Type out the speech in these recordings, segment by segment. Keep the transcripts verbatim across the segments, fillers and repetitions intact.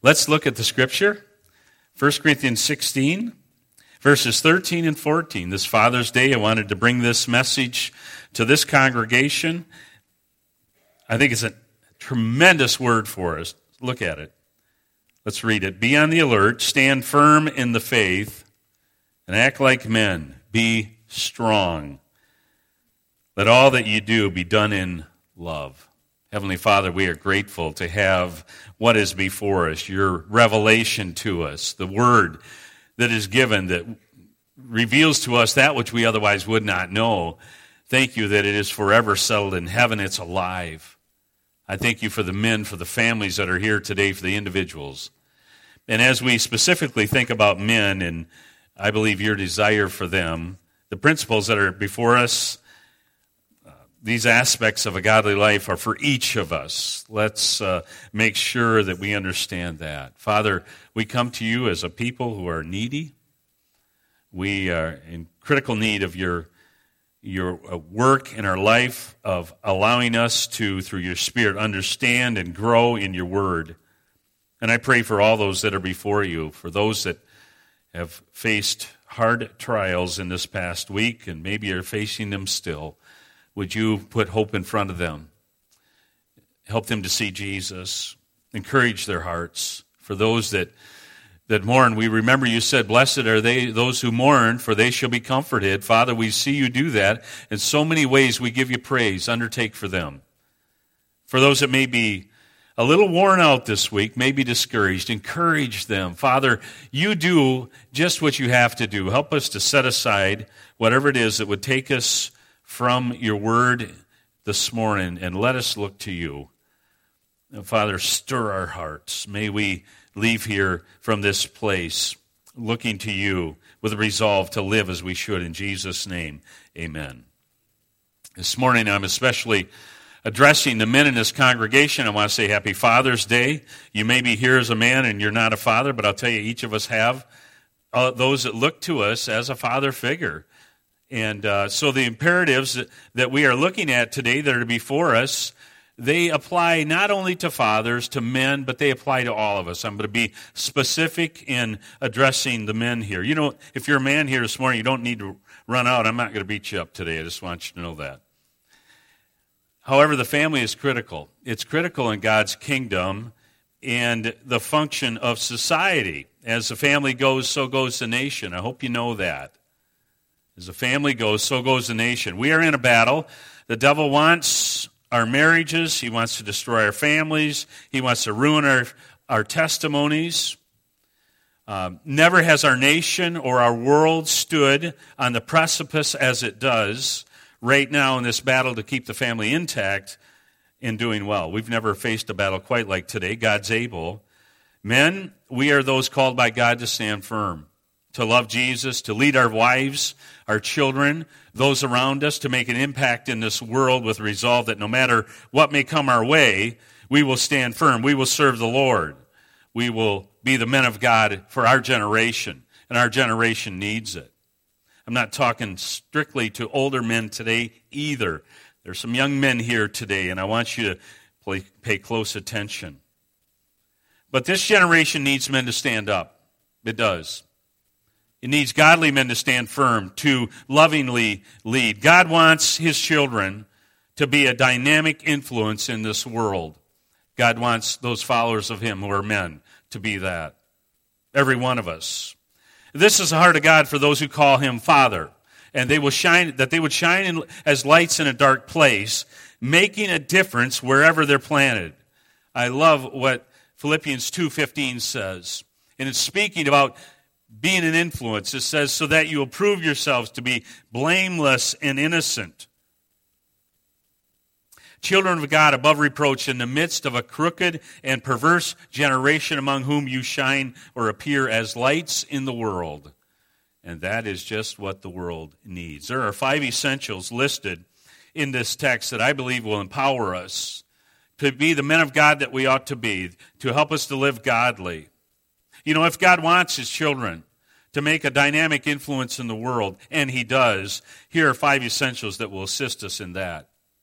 Let's look at the scripture. First Corinthians sixteen, verses thirteen and fourteen. This Father's Day, I wanted to bring this message to this congregation. I think it's a tremendous word for us. Look at it. Let's read it. Be on the alert, stand firm in the faith, and act like men. Be strong. Let all that you do be done in love. Heavenly Father, we are grateful to have what is before us, your revelation to us, the word that is given that reveals to us that which we otherwise would not know. Thank you that it is forever settled in heaven. It's alive. I thank you for the men, for the families that are here today, for the individuals. And as we specifically think about men, and I believe your desire for them, the principles that are before us, uh, these aspects of a godly life are for each of us. Let's uh, make sure that we understand that. Father, we come to you as a people who are needy. We are in critical need of your your work in our life, of allowing us to, through your Spirit, understand and grow in your word. And I pray for all those that are before you, for those that have faced hard trials in this past week and maybe are facing them still. Would you put hope in front of them? Help them to see Jesus. Encourage their hearts. For those that that mourn, we remember you said, blessed are they those who mourn, for they shall be comforted. Father, we see you do that. In so many ways we give you praise. Undertake for them. For those that may be a little worn out this week, may be discouraged, encourage them. Father, you do just what you have to do. Help us to set aside whatever it is that would take us from your word this morning, and let us look to you. Father, stir our hearts. May we leave here from this place looking to you with a resolve to live as we should. In Jesus' name, amen. This morning I'm especially addressing the men in this congregation. I want to say Happy Father's Day. You may be here as a man and you're not a father, but I'll tell you, each of us have uh, those that look to us as a father figure. And uh, so the imperatives that, that we are looking at today that are before us, they apply not only to fathers, to men, but they apply to all of us. I'm going to be specific in addressing the men here. You know, if you're a man here this morning, you don't need to run out. I'm not going to beat you up today. I just want you to know that. However, the family is critical. It's critical in God's kingdom and the function of society. As the family goes, so goes the nation. I hope you know that. As the family goes, so goes the nation. We are in a battle. The devil wants our marriages. He wants to destroy our families. He wants to ruin our, our testimonies. Um, never has our nation or our world stood on the precipice as it does right now in this battle to keep the family intact and doing well. We've never faced a battle quite like today. God's able. Men, we are those called by God to stand firm, to love Jesus, to lead our wives, our children, those around us, to make an impact in this world with resolve that no matter what may come our way, we will stand firm. We will serve the Lord. We will be the men of God for our generation, and our generation needs it. I'm not talking strictly to older men today either. There's some young men here today, and I want you to play, pay close attention. But this generation needs men to stand up. It does. It needs godly men to stand firm, to lovingly lead. God wants his children to be a dynamic influence in this world. God wants those followers of him who are men to be that. Every one of us. This is the heart of God for those who call him Father. And they will shine, that they would shine in, as lights in a dark place, making a difference wherever they're planted. I love what Philippians two fifteen says. And it's speaking about being an influence. It says, so that you will prove yourselves to be blameless and innocent, children of God above reproach in the midst of a crooked and perverse generation among whom you shine or appear as lights in the world. And that is just what the world needs. There are five essentials listed in this text that I believe will empower us to be the men of God that we ought to be, to help us to live godly. You know, if God wants his children to make a dynamic influence in the world, and he does, here are five essentials that will assist us in that.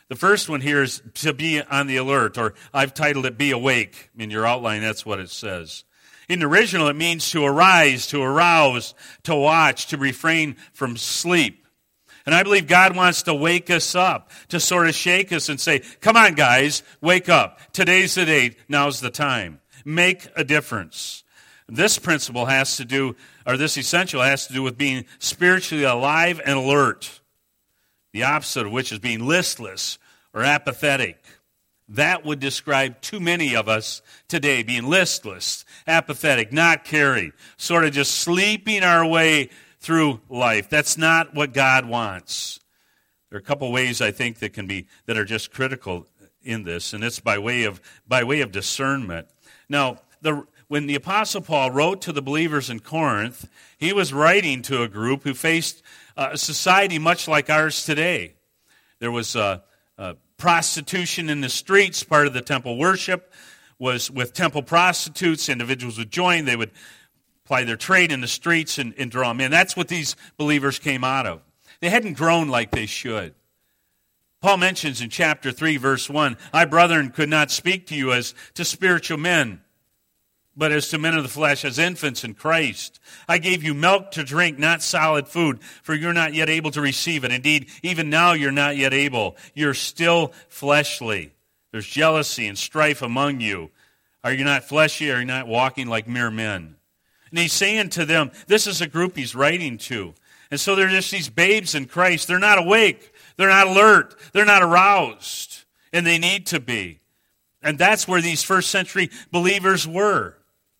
The first one here is to be on the alert, or I've titled it Be Awake. In your outline, that's what it says. In the original, it means to arise, to arouse, to watch, to refrain from sleep. And I believe God wants to wake us up, to sort of shake us and say, come on, guys, wake up. Today's the day. Now's the time. Make a difference. This principle has to do, or this essential has to do with being spiritually alive and alert. The opposite of which is being listless or apathetic. That would describe too many of us today, being listless, apathetic, not caring, sort of just sleeping our way through life. That's not what God wants. There are a couple ways I think that can be that are just critical in this, and it's by way of by way of discernment. Now, the when the Apostle Paul wrote to the believers in Corinth, he was writing to a group who faced a society much like ours today. There was uh, uh, prostitution in the streets. Part of the temple worship was with temple prostitutes. Individuals would join. They would apply their trade in the streets and, and draw them in. That's what these believers came out of. They hadn't grown like they should. Paul mentions in chapter three, verse one, I, brethren, could not speak to you as to spiritual men, but as to men of the flesh, as infants in Christ. I gave you milk to drink, not solid food, for you're not yet able to receive it. Indeed, even now you're not yet able. You're still fleshly. There's jealousy and strife among you. Are you not fleshy? Are you not walking like mere men? And he's saying to them, this is a group he's writing to. And so they're just these babes in Christ. They're not awake. They're not alert. They're not aroused. And they need to be. And that's where these first century believers were.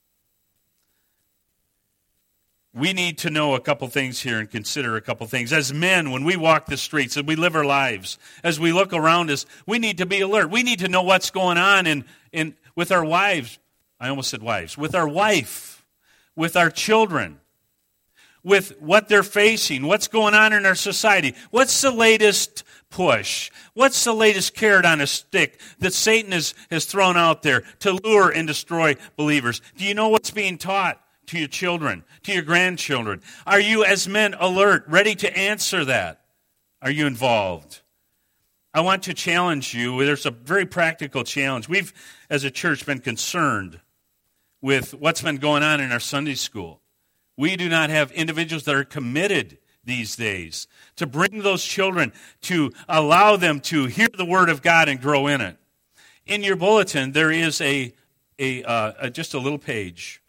We need to know a couple things here and consider a couple things. As men, when we walk the streets, as we live our lives, as we look around us, we need to be alert. We need to know what's going on in, in with our wives. I almost said wives. With our wife, with our children, with what they're facing, what's going on in our society. What's the latest push? What's the latest carrot on a stick that Satan has, has thrown out there to lure and destroy believers? Do you know what's being taught to your children, to your grandchildren? Are you as men alert, ready to answer that? Are you involved? I want to challenge you. There's a very practical challenge. We've, as a church, been concerned with what's been going on in our Sunday school. We do not have individuals that are committed these days to bring those children, to allow them to hear the Word of God and grow in it. In your bulletin, there is a, a, uh, a just a little page.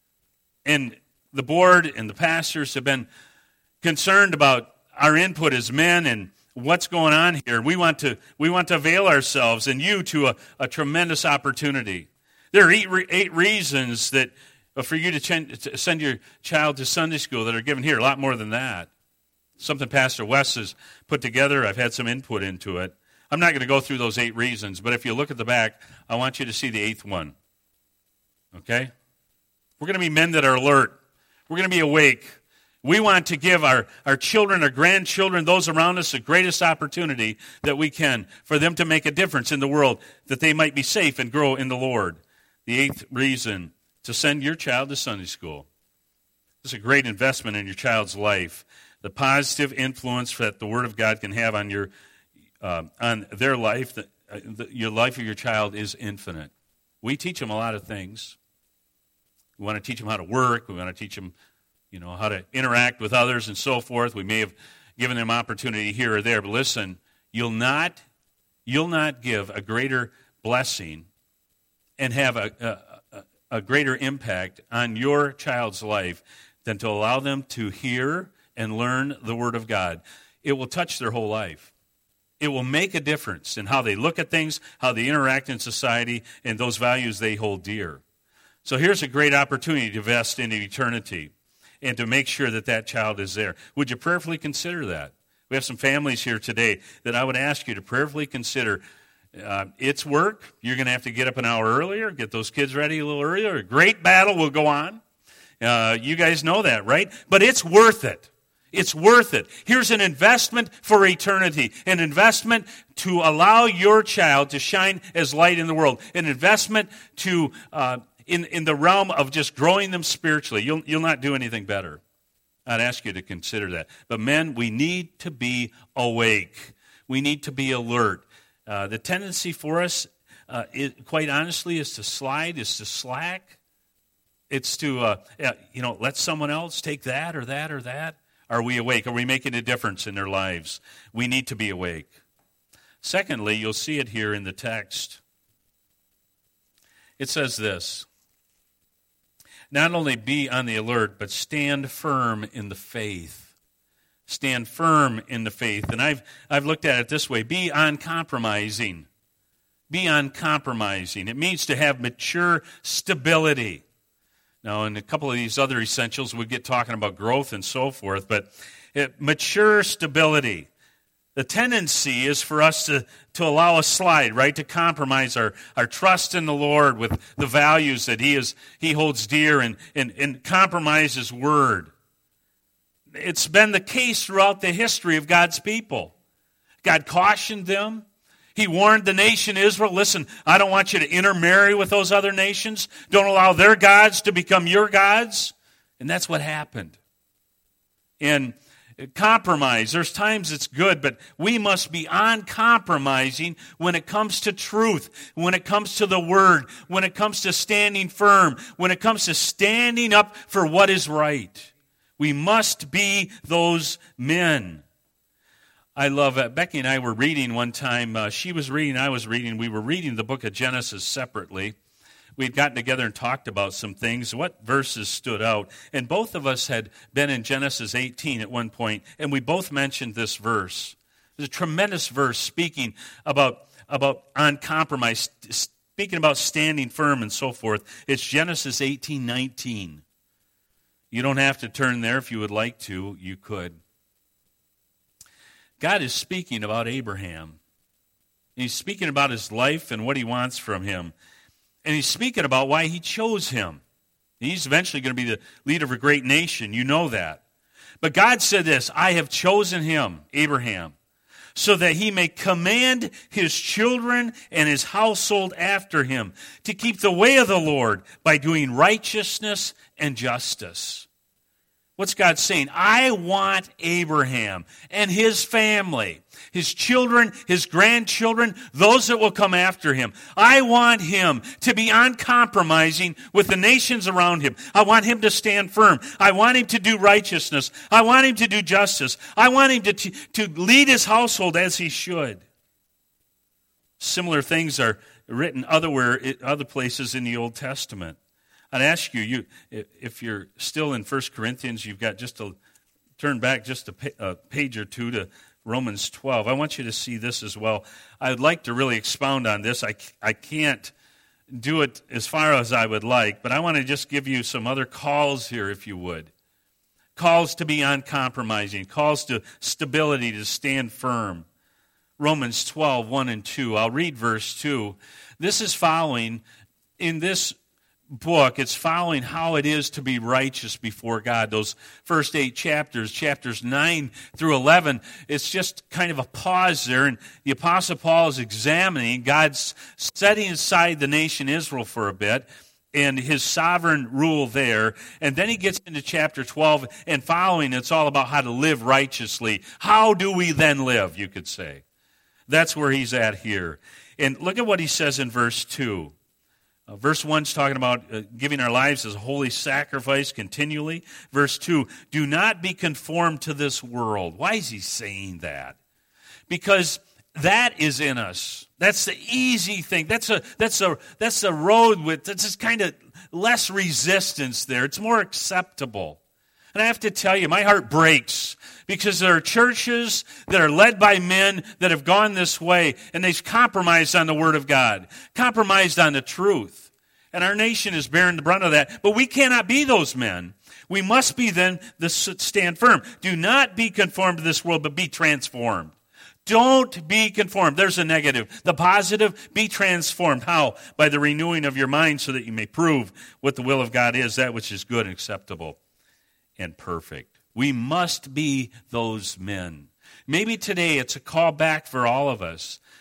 And the board and the pastors have been concerned about our input as men and what's going on here. We want to we want to avail ourselves and you to a, a tremendous opportunity. There are eight, eight reasons that for you to, ch- to send your child to Sunday school that are given here. A lot more than that. Something Pastor West has put together. I've had some input into it. I'm not going to go through those eight reasons, but if you look at the back, I want you to see the eighth one. Okay? We're going to be men that are alert. We're going to be awake. We want to give our, our children, our grandchildren, those around us, the greatest opportunity that we can for them to make a difference in the world, that they might be safe and grow in the Lord. The eighth reason to send your child to Sunday school. This is a great investment in your child's life. The positive influence that the Word of God can have on your uh, on their life, the, uh, the, your life of your child is infinite. We teach them a lot of things. We want to teach them how to work. We want to teach them, you know, how to interact with others and so forth. We may have given them opportunity here or there, but listen, you'll not, you'll not give a greater blessing and have a, a, a greater impact on your child's life than to allow them to hear and learn the Word of God. It will touch their whole life. It will make a difference in how they look at things, how they interact in society, and those values they hold dear. So here's a great opportunity to invest in eternity and to make sure that that child is there. Would you prayerfully consider that? We have some families here today that I would ask you to prayerfully consider. Uh, it's work. You're going to have to get up an hour earlier, get those kids ready a little earlier. A great battle will go on. Uh, you guys know that, right? But it's worth it. It's worth it. Here's an investment for eternity, an investment to allow your child to shine as light in the world, an investment to uh, in, in the realm of just growing them spiritually. You'll, you'll not do anything better. I'd ask you to consider that. But men, we need to be awake. We need to be alert. Uh, the tendency for us, uh, it, quite honestly, is to slide, is to slack. It's to, uh, you know, let someone else take that or that or that. Are we awake? Are we making a difference in their lives? We need to be awake. Secondly, you'll see it here in the text. It says this: not only be on the alert, but stand firm in the faith. Stand firm in the faith. And I've I've looked at it this way: be uncompromising. Be uncompromising. It means to have mature stability. Now, in a couple of these other essentials, we get talking about growth and so forth, but it, mature stability. The tendency is for us to, to allow a slide, right? To compromise our, our trust in the Lord with the values that He is He holds dear and, and, and compromise His word. It's been the case throughout the history of God's people. God cautioned them. He warned the nation Israel, listen, I don't want you to intermarry with those other nations. Don't allow their gods to become your gods. And that's what happened. And compromise, there's times it's good, but we must be uncompromising when it comes to truth, when it comes to the word, when it comes to standing firm, when it comes to standing up for what is right. We must be those men. I love it. Becky and I were reading one time. Uh, she was reading, I was reading. We were reading the book of Genesis separately. We had gotten together and talked about some things, what verses stood out. And both of us had been in Genesis eighteen at one point, and we both mentioned this verse. It's a tremendous verse speaking about, about uncompromise, speaking about standing firm and so forth. It's Genesis eighteen nineteen. You don't have to turn there. If you would like to, you could. God is speaking about Abraham. He's speaking about his life and what He wants from him. And He's speaking about why He chose him. He's eventually going to be the leader of a great nation. You know that. But God said this: I have chosen him, Abraham, so that he may command his children and his household after him to keep the way of the Lord by doing righteousness and justice. What's God saying? I want Abraham and his family, his children, his grandchildren, those that will come after him. I want him to be uncompromising with the nations around him. I want him to stand firm. I want him to do righteousness. I want him to do justice. I want him to, to lead his household as he should. Similar things are written otherwhere, other places in the Old Testament. I'd ask you, you, if you're still in First Corinthians, you've got just to turn back just a, a page or two to Romans twelve. I want you to see this as well. I'd like to really expound on this. I, I can't do it as far as I would like, but I want to just give you some other calls here, if you would. Calls to be uncompromising, calls to stability, to stand firm. Romans twelve, one and two. I'll read verse two. This is following, in this book, it's following how it is to be righteous before God. Those first eight chapters, chapters nine through eleven, it's just kind of a pause there, and the Apostle Paul is examining God's setting aside the nation Israel for a bit and his sovereign rule there. And then he gets into chapter twelve and following, it's all about how to live righteously. How do we then live, you could say. That's where he's at here. And look at what he says in verse two. Uh, verse one is talking about uh, giving our lives as a holy sacrifice continually. Verse two, do not be conformed to this world. Why is he saying that? Because that is in us. That's the easy thing. That's a that's a that's a road with that's just kind of less resistance there. It's more acceptable. And I have to tell you, my heart breaks because there are churches that are led by men that have gone this way, and they've compromised on the Word of God, compromised on the truth. And our nation is bearing the brunt of that. But we cannot be those men. We must be then the stand firm. Do not be conformed to this world, but be transformed. Don't be conformed. There's a negative. The positive, be transformed. How? By the renewing of your mind so that you may prove what the will of God is, that which is good and acceptable and perfect. We must be those men. Maybe today it's a call back for all of us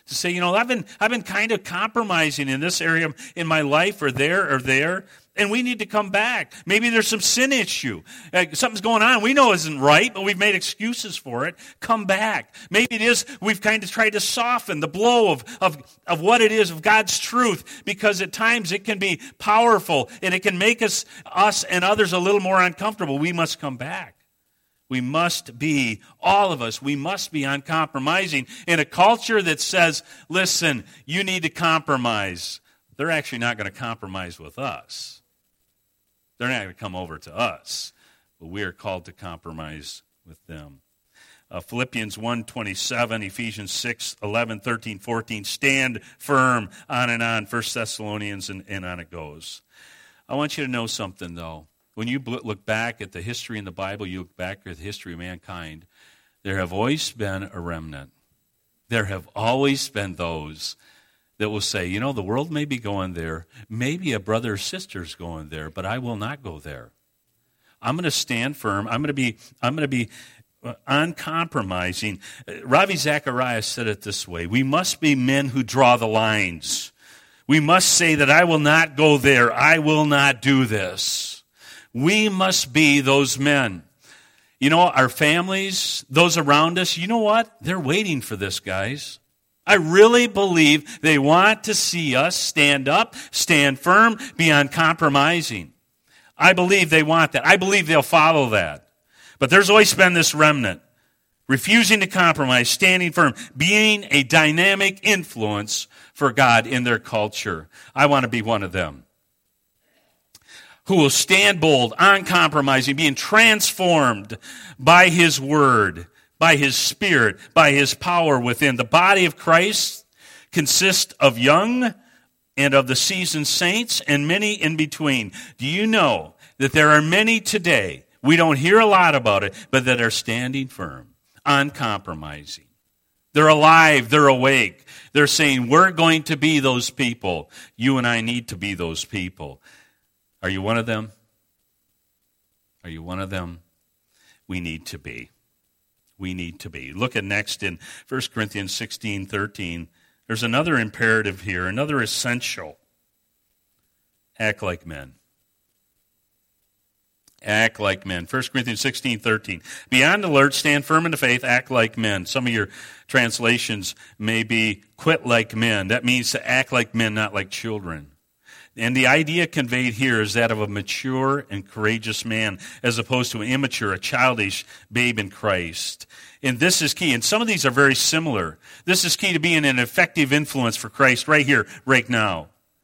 to say, you know, I've been I've been kind of compromising in this area in my life or there or there, and we need to come back. Maybe there's some sin issue. Uh, something's going on we know isn't right, but we've made excuses for it. Come back. Maybe it is we've kind of tried to soften the blow of, of, of what it is of God's truth, because at times it can be powerful and it can make us, us and others a little more uncomfortable. We must come back. We must be, all of us, we must be uncompromising in a culture that says, listen, you need to compromise. They're actually not going to compromise with us. They're not going to come over to us, but we are called to compromise with them. Uh, Philippians one twenty-seven, Ephesians six eleven, thirteen, fourteen, stand firm, on and on, First Thessalonians, and, and on it goes. I want you to know something, though. When you look back at the history in the Bible, you look back at the history of mankind, there have always been a remnant. There have always been those that will say, you know, the world may be going there. Maybe a brother or sister's going there, but I will not go there. I'm going to stand firm. I'm going to be, I'm going to be uncompromising. Ravi Zacharias said it this way: we must be men who draw the lines. We must say that I will not go there. I will not do this. We must be those men. You know, our families, those around us, you know what? They're waiting for this, guys. I really believe they want to see us stand up, stand firm, be uncompromising. I believe they want that. I believe they'll follow that. But there's always been this remnant, refusing to compromise, standing firm, being a dynamic influence for God in their culture. I want to be one of them, who will stand bold, uncompromising, being transformed by His Word, by His Spirit, by His power within. The body of Christ consists of young and of the seasoned saints and many in between. Do you know that there are many today, we don't hear a lot about it, but that are standing firm, uncompromising? They're alive, they're awake. They're saying, we're going to be those people. You and I need to be those people. Are you one of them? Are you one of them? We need to be. We need to be. Look at next in First Corinthians sixteen thirteen. There's another imperative here, another essential. Act like men. Act like men. First Corinthians sixteen thirteen. Be on alert, stand firm in the faith, act like men. Some of your translations may be quit like men. That means to act like men, not like children. And the idea conveyed here is that of a mature and courageous man, as opposed to an immature, a childish babe in Christ. And this is key. And some of these are very similar. This is key to being an effective influence for Christ right here, right now.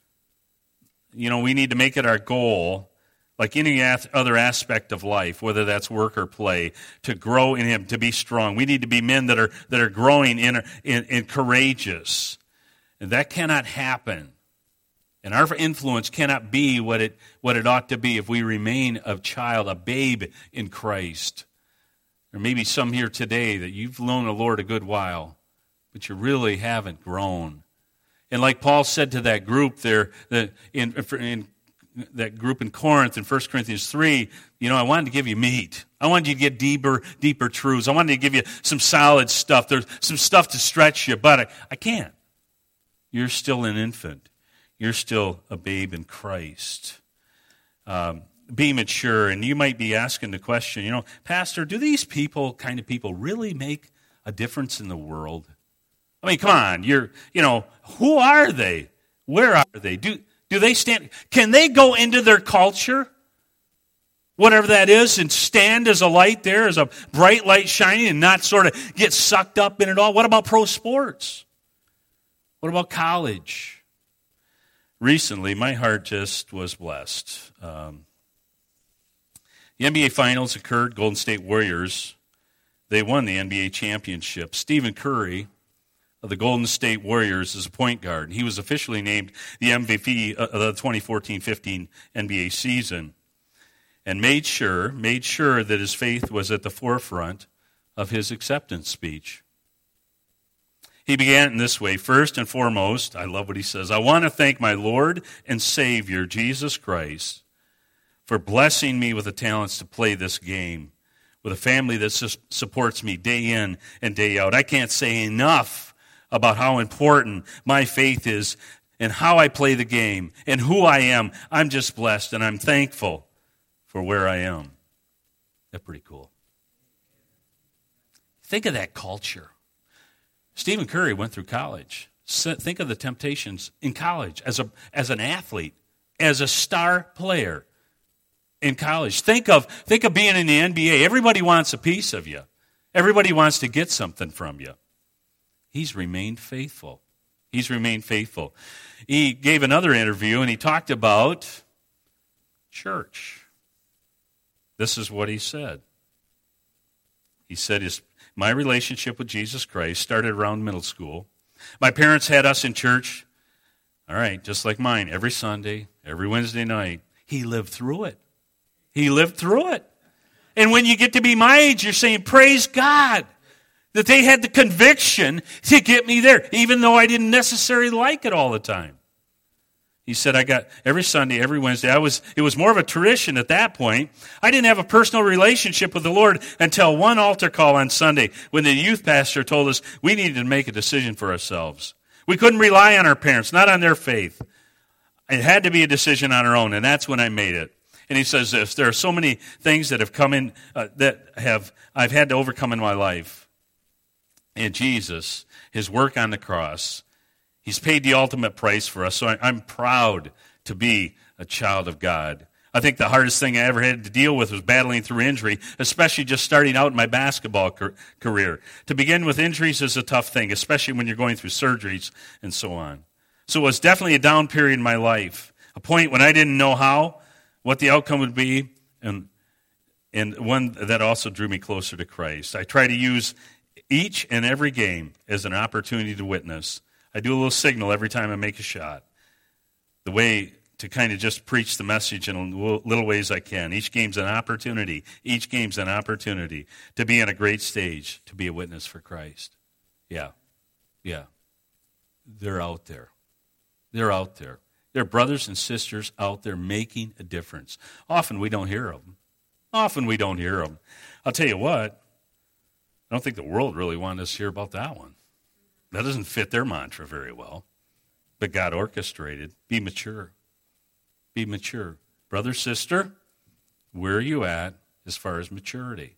You know, we need to make it our goal, like any other aspect of life, whether that's work or play, to grow in Him, to be strong. We need to be men that are that are growing in, in, in courageous. And that cannot happen. And our influence cannot be what it what it ought to be if we remain a child, a babe in Christ. There may be some here today that you've known the Lord a good while, but you really haven't grown. And like Paul said to that group there, that in, in that group in Corinth in First Corinthians three, you know, I wanted to give you meat. I wanted you to get deeper, deeper truths. I wanted to give you some solid stuff. There's some stuff to stretch you, but I, I can't. You're still an infant. You're still a babe in Christ. Um, be mature, and you might be asking the question, you know, Pastor, do these people, kind of people, really make a difference in the world? I mean, come on, you're, you know, who are they? Where are they? Do do they stand? Can they go into their culture, whatever that is, and stand as a light there, as a bright light shining, and not sort of get sucked up in it all? What about pro sports? What about college? Recently, my heart just was blessed. Um, the N B A Finals occurred. Golden State Warriors, they won the N B A championship. Stephen Curry of the Golden State Warriors is a point guard. He was officially named the M V P of the twenty fourteen fifteen N B A season, and made sure, made sure that his faith was at the forefront of his acceptance speech. He began it in this way. First and foremost, I love what he says, I want to thank my Lord and Savior, Jesus Christ, for blessing me with the talents to play this game, with a family that supports me day in and day out. I can't say enough about how important my faith is and how I play the game and who I am. I'm just blessed and I'm thankful for where I am. That's pretty cool. Think of that culture. Stephen Curry went through college. Think of the temptations in college as a as an athlete, as a star player in college. Think of think of being in the N B A. Everybody wants a piece of you. Everybody wants to get something from you. He's remained faithful. He's remained faithful. He gave another interview and he talked about church. This is what he said. He said, his, my relationship with Jesus Christ started around middle school. My parents had us in church, all right, just like mine, every Sunday, every Wednesday night. He lived through it. He lived through it. And when you get to be my age, you're saying, praise God, that they had the conviction to get me there, even though I didn't necessarily like it all the time. He said, I got every Sunday, every Wednesday. I was. It was more of a tradition at that point. I didn't have a personal relationship with the Lord until one altar call on Sunday when the youth pastor told us we needed to make a decision for ourselves. We couldn't rely on our parents, not on their faith. It had to be a decision on our own, and that's when I made it. And he says this, there are so many things that have come in, uh, that have I've had to overcome in my life. And Jesus, his work on the cross, he's paid the ultimate price for us, so I, I'm proud to be a child of God. I think the hardest thing I ever had to deal with was battling through injury, especially just starting out in my basketball car- career. To begin with injuries is a tough thing, especially when you're going through surgeries and so on. So it was definitely a down period in my life, a point when I didn't know how, what the outcome would be, and and one that also drew me closer to Christ. I try to use each and every game as an opportunity to witness. I do a little signal every time I make a shot. The way to kind of just preach the message in little ways I can. Each game's an opportunity. Each game's an opportunity to be on a great stage, to be a witness for Christ. Yeah, yeah. They're out there. They're out there. There are brothers and sisters out there making a difference. Often we don't hear of them. Often we don't hear of them. I'll tell you what, I don't think the world really wanted us to hear about that one. That doesn't fit their mantra very well. But God orchestrated. Be mature. Be mature. Brother, sister, where are you at as far as maturity?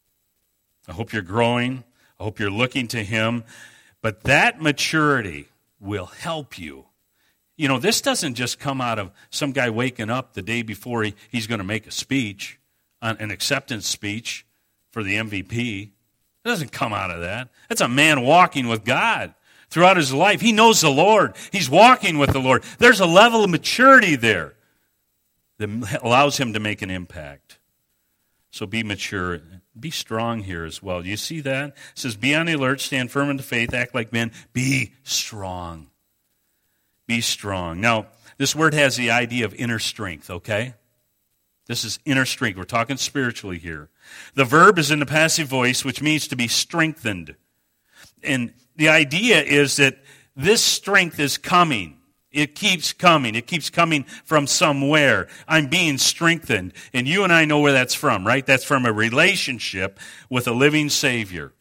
I hope you're growing. I hope you're looking to Him. But that maturity will help you. You know, this doesn't just come out of some guy waking up the day before he, he's going to make a speech, an acceptance speech for the M V P. It doesn't come out of that. That's a man walking with God throughout his life. He knows the Lord. He's walking with the Lord. There's a level of maturity there that allows him to make an impact. So be mature. Be strong here as well. Do you see that? It says, be on the alert, stand firm in the faith, act like men. Be strong. Be strong. Now, this word has the idea of inner strength, okay? This is inner strength. We're talking spiritually here. The verb is in the passive voice, which means to be strengthened. And the idea is that this strength is coming. It keeps coming. It keeps coming from somewhere. I'm being strengthened. And you and I know where that's from, right? That's from a relationship with a living Savior.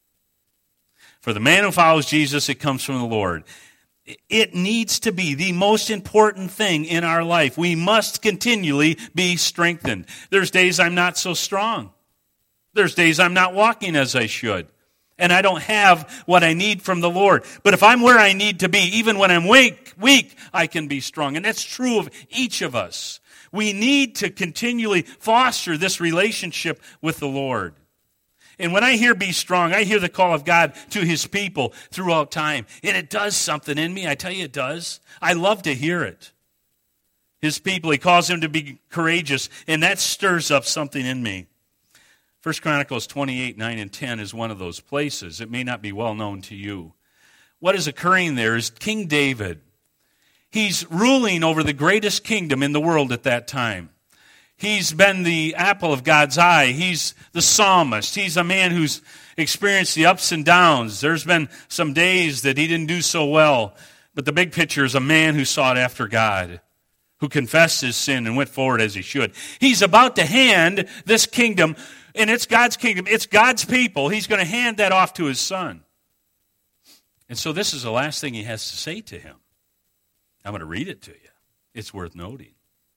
For the man who follows Jesus, it comes from the Lord. It needs to be the most important thing in our life. We must continually be strengthened. There's days I'm not so strong. There's days I'm not walking as I should. And I don't have what I need from the Lord. But if I'm where I need to be, even when I'm weak, weak, I can be strong. And that's true of each of us. We need to continually foster this relationship with the Lord. And when I hear be strong, I hear the call of God to His people throughout time. And it does something in me. I tell you it does. I love to hear it. His people, He calls them to be courageous. And that stirs up something in me. First Chronicles twenty-eight, nine, and ten is one of those places. It may not be well known to you. What is occurring there is King David. He's ruling over the greatest kingdom in the world at that time. He's been the apple of God's eye. He's the psalmist. He's a man who's experienced the ups and downs. There's been some days that he didn't do so well. But the big picture is a man who sought after God, who confessed his sin and went forward as he should. He's about to hand this kingdom, and it's God's kingdom. It's God's people. He's going to hand that off to his son. And so this is the last thing he has to say to him. I'm going to read it to you. It's worth noting.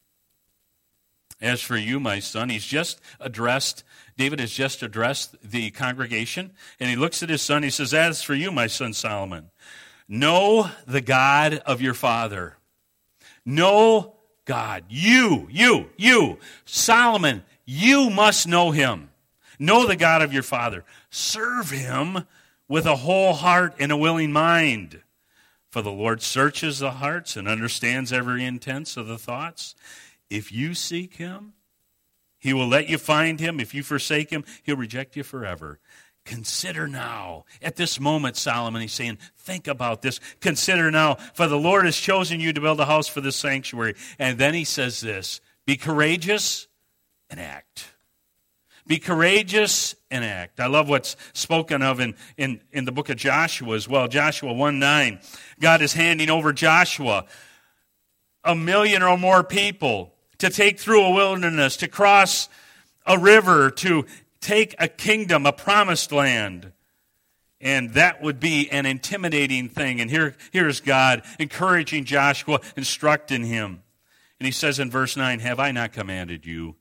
As for you, my son, he's just addressed, David has just addressed the congregation, and he looks at his son, he says, as for you, my son Solomon, know the God of your father. Know God. You, you, you, Solomon, you must know him. Know the God of your father. Serve him with a whole heart and a willing mind. For the Lord searches the hearts and understands every intent of the thoughts. If you seek him, he will let you find him. If you forsake him, he'll reject you forever. Consider now. At this moment, Solomon, he's saying, think about this. Consider now, for the Lord has chosen you to build a house for this sanctuary. And then he says this, be courageous and act. Be courageous and act. I love what's spoken of in, in, in the book of Joshua as well. Joshua one nine. God is handing over Joshua a million or more people to take through a wilderness, to cross a river, to take a kingdom, a promised land. And that would be an intimidating thing. And here, here's God encouraging Joshua, instructing him. And he says in verse nine, have I not commanded you?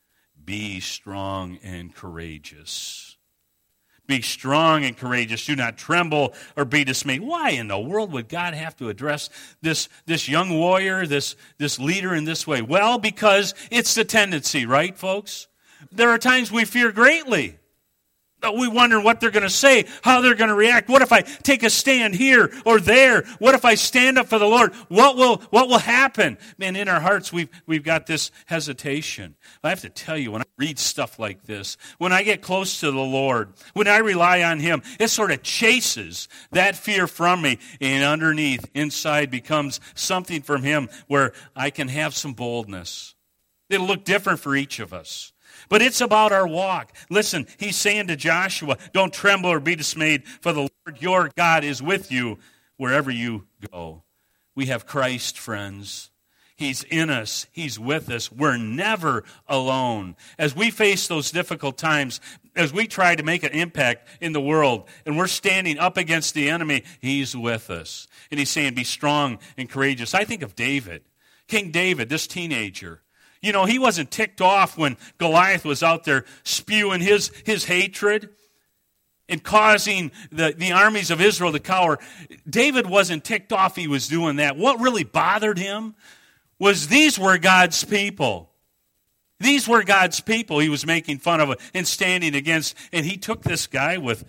Be strong and courageous. Be strong and courageous. Do not tremble or be dismayed. Why in the world would God have to address this, this young warrior, this, this leader in this way? Well, because it's the tendency, right, folks? There are times we fear greatly. We wonder what they're going to say, how they're going to react. What if I take a stand here or there? What if I stand up for the Lord? What will what will happen? Man, in our hearts, we've, we've got this hesitation. I have to tell you, when I read stuff like this, when I get close to the Lord, when I rely on him, it sort of chases that fear from me. And underneath, inside, becomes something from him where I can have some boldness. It'll look different for each of us. But it's about our walk. Listen, he's saying to Joshua, don't tremble or be dismayed, for the Lord your God is with you wherever you go. We have Christ, friends. He's in us. He's with us. We're never alone. As we face those difficult times, as we try to make an impact in the world, and we're standing up against the enemy, he's with us. And he's saying, be strong and courageous. I think of David, King David, this teenager. You know, he wasn't ticked off when Goliath was out there spewing his, his hatred and causing the, the armies of Israel to cower. David wasn't ticked off he was doing that. What really bothered him was these were God's people. These were God's people he was making fun of and standing against. And he took this guy with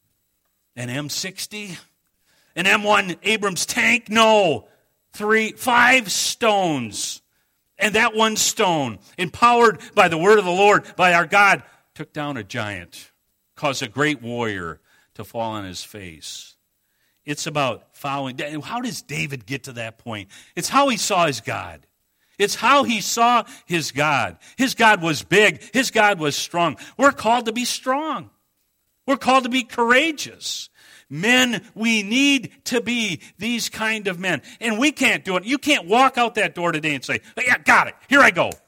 an M sixty, an M one Abrams tank. No, three, five stones. And that one stone, empowered by the word of the Lord, by our God, took down a giant, caused a great warrior to fall on his face. It's about following. How does David get to that point? It's how he saw his God. It's how he saw his God. His God was big. His God was strong. We're called to be strong. We're called to be courageous. Men, we need to be these kind of men. And we can't do it. You can't walk out that door today and say, yeah, got it. Here I go.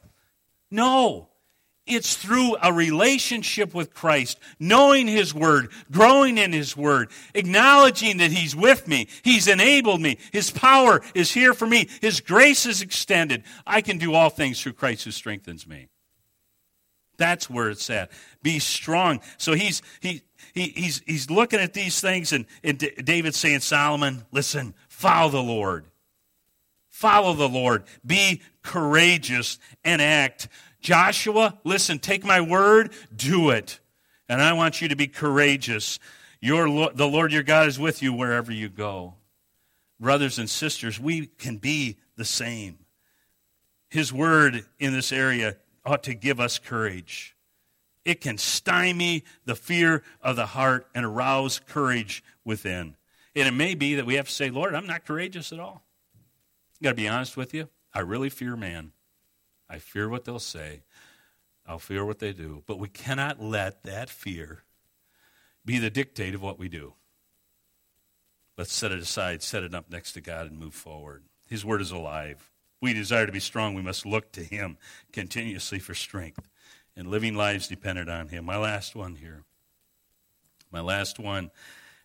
No. It's through a relationship with Christ, knowing his word, growing in his word, acknowledging that he's with me. He's enabled me. His power is here for me. His grace is extended. I can do all things through Christ who strengthens me. That's where it's at. Be strong. So he's he he he's he's looking at these things, and, and David's saying, Solomon, listen, follow the Lord. Follow the Lord. Be courageous and act. Joshua, listen, take my word, do it. And I want you to be courageous. Your the Lord your God is with you wherever you go. Brothers and sisters, we can be the same. His word in this area ought to give us courage. It can stymie the fear of the heart and arouse courage within. And it may be that we have to say, Lord, I'm not courageous at all. I've got to be honest with you. I really fear man. I fear what they'll say. I'll fear what they do. But we cannot let that fear be the dictate of what we do. Let's set it aside, set it up next to God, and move forward. His word is alive. We desire to be strong. We must look to him continuously for strength. And living lives dependent on him. My last one here. My last one.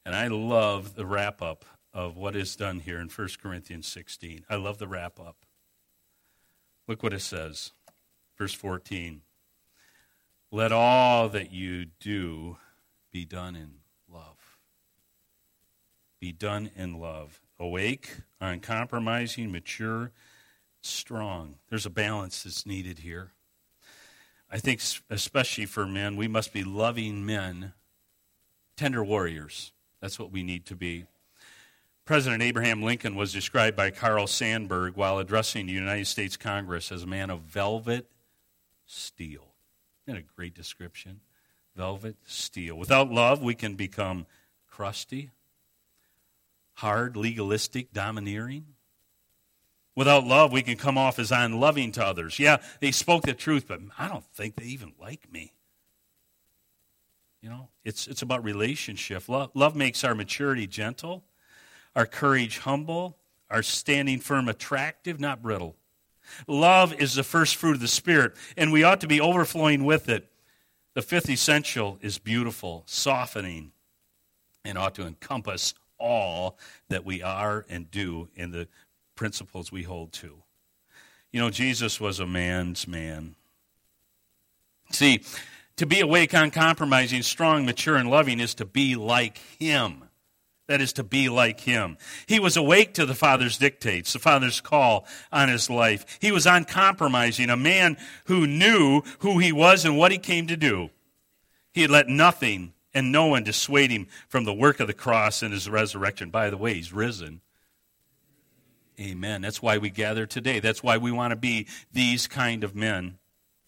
And I love the wrap-up of what is done here in First Corinthians sixteen. I love the wrap-up. Look what it says, verse fourteen. Let all that you do be done in love. Be done in love. Awake, uncompromising, mature, strong. There's a balance that's needed here. I think especially for men, we must be loving men, tender warriors. That's what we need to be. President Abraham Lincoln was described by Carl Sandburg while addressing the United States Congress as a man of velvet steel. Isn't that a great description? Velvet steel. Without love, we can become crusty, hard, legalistic, domineering. Without love, we can come off as unloving to others. Yeah, they spoke the truth, but I don't think they even like me. You know, it's it's about relationship. Love, love makes our maturity gentle, our courage humble, our standing firm attractive, not brittle. Love is the first fruit of the Spirit, and we ought to be overflowing with it. The fifth essential is beautiful, softening, and ought to encompass all that we are and do in the principles we hold to. You know, Jesus was a man's man. See, to be awake, uncompromising, strong, mature, and loving is to be like him. That is to be like him. He was awake to the Father's dictates, the Father's call on his life. He was uncompromising, a man who knew who he was and what he came to do. He had let nothing and no one dissuade him from the work of the cross and his resurrection. By the way, he's risen. Amen. That's why we gather today. That's why we want to be these kind of men.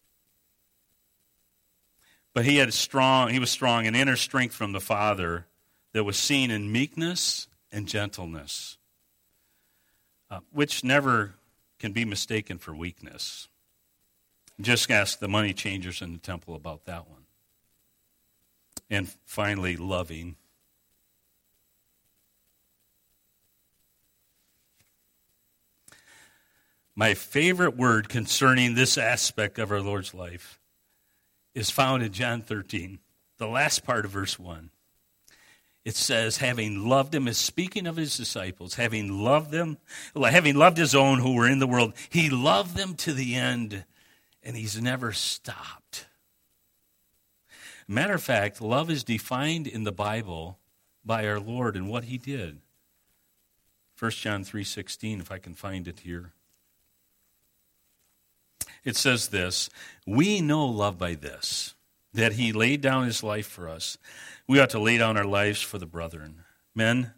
But he had strong, he was strong, an inner strength from the Father that was seen in meekness and gentleness, uh, which never can be mistaken for weakness. Just ask the money changers in the temple about that one. And finally, loving. My favorite word concerning this aspect of our Lord's life is found in John thirteen, the last part of verse one. It says, having loved him, is speaking of his disciples, having loved them, having loved his own who were in the world, he loved them to the end, and he's never stopped. Matter of fact, love is defined in the Bible by our Lord and what he did. First John three sixteen, if I can find it here. It says this, we know love by this, that he laid down his life for us. We ought to lay down our lives for the brethren. Men,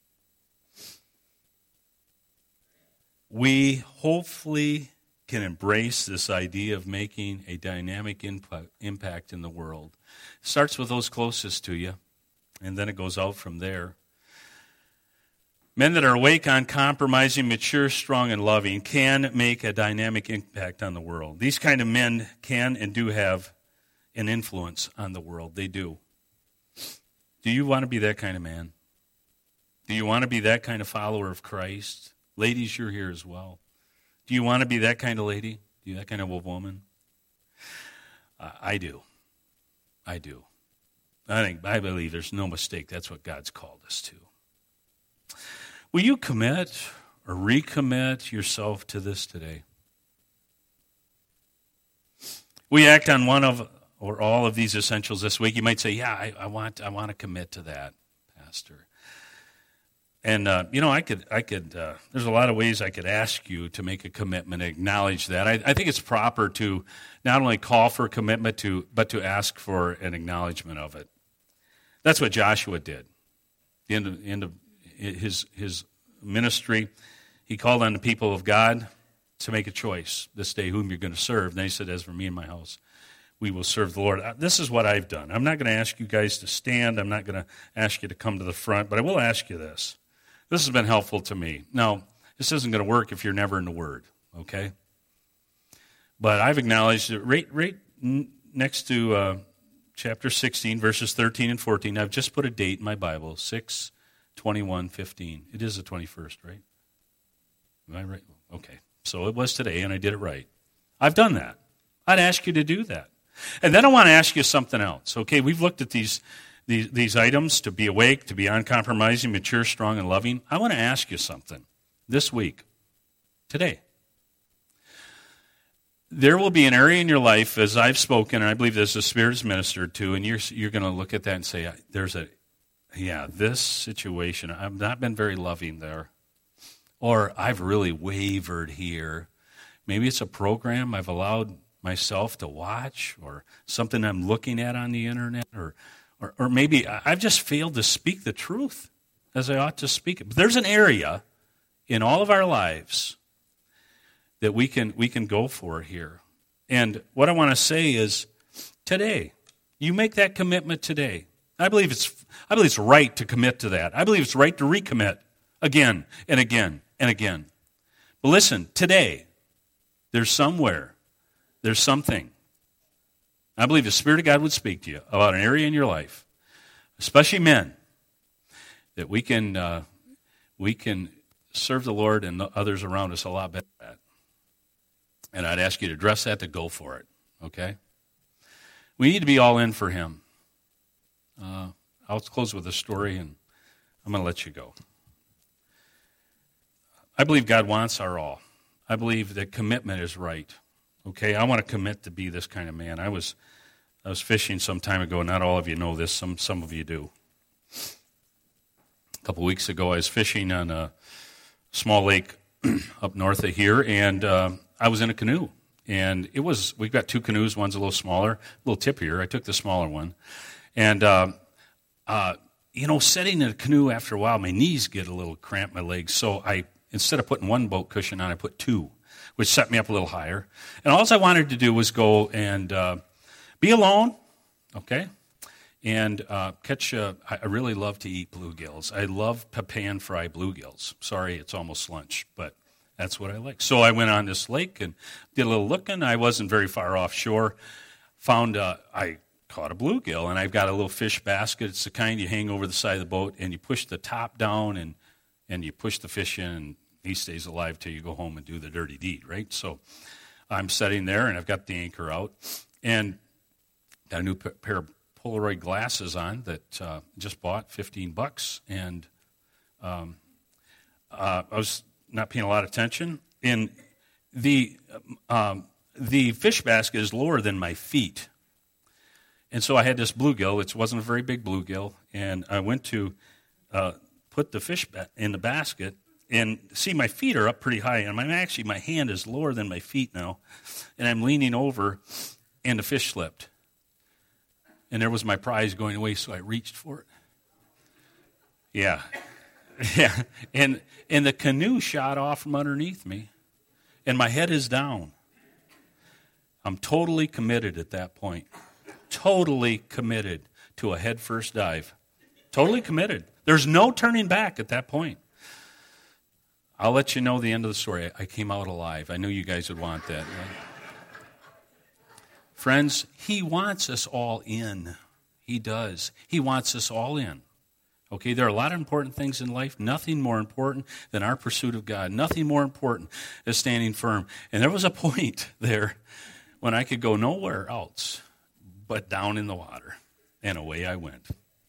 we hopefully can embrace this idea of making a dynamic imp- impact in the world. It starts with those closest to you, and then it goes out from there. Men that are awake, uncompromising, mature, strong, and loving can make a dynamic impact on the world. These kind of men can and do have an influence on the world. They do. Do you want to be that kind of man? Do you want to be that kind of follower of Christ? Ladies, you're here as well. Do you want to be that kind of lady? Do you that kind of a woman? Uh, I do. I do. I think, I believe there's no mistake. That's what God's called us to. Will you commit or recommit yourself to this today? We act on one of or all of these essentials this week. You might say, yeah, I, I want I want to commit to that, Pastor. And, uh, you know, I could, I could. Uh, there's a lot of ways I could ask you to make a commitment, acknowledge that. I, I think it's proper to not only call for a commitment, to, but to ask for an acknowledgement of it. That's what Joshua did. The end of, the end of his, his ministry, he called on the people of God to make a choice this day whom you're going to serve. And they said, as for me and my house, we will serve the Lord. This is what I've done. I'm not going to ask you guys to stand. I'm not going to ask you to come to the front, but I will ask you this. This has been helpful to me. Now, this isn't going to work if you're never in the Word, okay? But I've acknowledged that right, right next to uh, chapter sixteen, verses thirteen and fourteen, I've just put a date in my Bible, six twenty-one fifteen. It is the twenty-first, right? Am I right? Okay. So it was today, and I did it right. I've done that. I'd ask you to do that. And then I want to ask you something else, okay? We've looked at these these, these items, to be awake, to be uncompromising, mature, strong, and loving, I want to ask you something this week, today. There will be an area in your life, as I've spoken, and I believe as the Spirit is ministered to, and you're, you're going to look at that and say, there's a, yeah, this situation, I've not been very loving there. Or I've really wavered here. Maybe it's a program I've allowed myself to watch, or something I'm looking at on the internet, or, or, or maybe I've just failed to speak the truth as I ought to speak it. But there's an area in all of our lives that we can we can go for here. And what I want to say is, today, you make that commitment today. I believe it's I believe it's right to commit to that. I believe it's right to recommit again and again and again. But listen, today, there's somewhere, there's something. I believe the Spirit of God would speak to you about an area in your life, especially men, that we can uh, we can serve the Lord and the others around us a lot better at. And I'd ask you to address that, to go for it, okay? We need to be all in for Him. Uh, I'll close with a story, and I'm going to let you go. I believe God wants our all. I believe that commitment is right, okay? I want to commit to be this kind of man. I was I was fishing some time ago. Not all of you know this. Some, some of you do. A couple weeks ago, I was fishing on a small lake up north of here, and uh, I was in a canoe, and it was, we've got two canoes. One's a little smaller, a little tippier. I took the smaller one. And, uh, uh, you know, sitting in a canoe after a while, my knees get a little cramped, my legs. So I, instead of putting one boat cushion on, I put two, which set me up a little higher. And all I wanted to do was go and uh, be alone, okay, and uh, catch, uh, I really love to eat bluegills. I love pan-fried bluegills. Sorry, it's almost lunch, but that's what I like. So I went on this lake and did a little looking. I wasn't very far offshore. Found, uh, I caught a bluegill, and I've got a little fish basket. It's the kind you hang over the side of the boat, and you push the top down, and, and you push the fish in, and he stays alive till you go home and do the dirty deed, right? So I'm sitting there, and I've got the anchor out, and got a new p- pair of Polaroid glasses on that uh, just bought, fifteen bucks, and um, uh, I was not paying a lot of attention, and the um, the fish basket is lower than my feet. And so I had this bluegill. It wasn't a very big bluegill, and I went to uh, put the fish ba- in the basket, and see, my feet are up pretty high, and I'm actually, my hand is lower than my feet now, and I'm leaning over, and the fish slipped. And there was my prize going away, so I reached for it. Yeah. Yeah. And, and the canoe shot off from underneath me, and my head is down. I'm totally committed at that point. Totally committed to a head-first dive. Totally committed. There's no turning back at that point. I'll let you know the end of the story. I came out alive. I knew you guys would want that. Right? Friends, He wants us all in. He does. He wants us all in. Okay, there are a lot of important things in life. Nothing more important than our pursuit of God. Nothing more important than standing firm. And there was a point there when I could go nowhere else but down in the water. And away I went.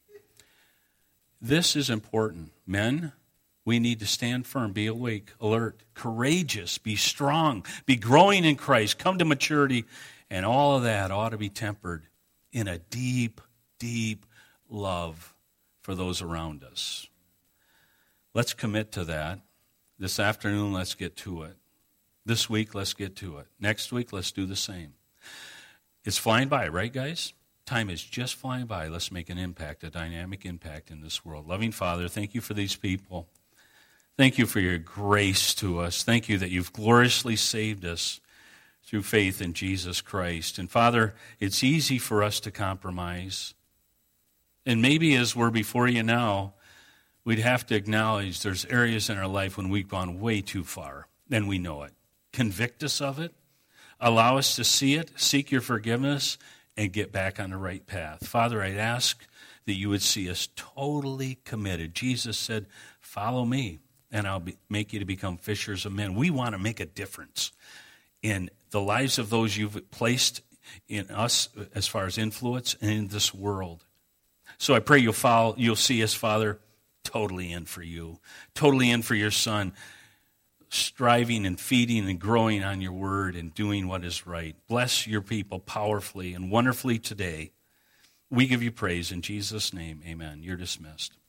This is important. Men, we need to stand firm, be awake, alert, courageous, be strong, be growing in Christ, come to maturity, and all of that ought to be tempered in a deep, deep love for those around us. Let's commit to that. This afternoon, let's get to it. This week, let's get to it. Next week, let's do the same. It's flying by, right, guys? Time is just flying by. Let's make an impact, a dynamic impact in this world. Loving Father, thank you for these people. Thank you for your grace to us. Thank you that you've gloriously saved us through faith in Jesus Christ. And Father, it's easy for us to compromise. And maybe as we're before you now, we'd have to acknowledge there's areas in our life when we've gone way too far, and we know it. Convict us of it. Allow us to see it, seek your forgiveness, and get back on the right path. Father, I'd ask that you would see us totally committed. Jesus said, follow me, and I'll be, make you to become fishers of men. We want to make a difference in the lives of those you've placed in us as far as influence and in this world. So I pray you'll follow, you'll see us, Father, totally in for you, totally in for your Son, striving and feeding and growing on your word and doing what is right. Bless your people powerfully and wonderfully today. We give you praise in Jesus' name. Amen. You're dismissed.